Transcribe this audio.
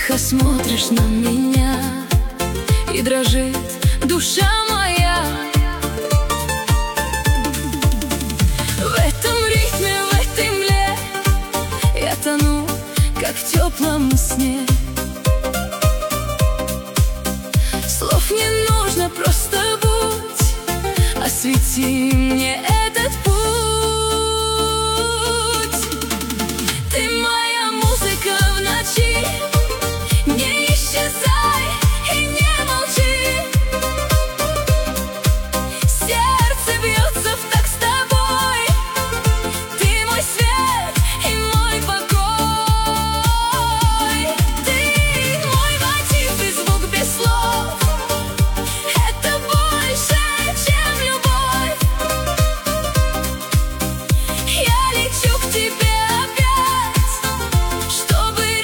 Тихо смотришь на меня, и дрожит душа моя. В этом ритме, в этой мле я тону, как в теплом сне. Слов не нужно, просто будь, освети мне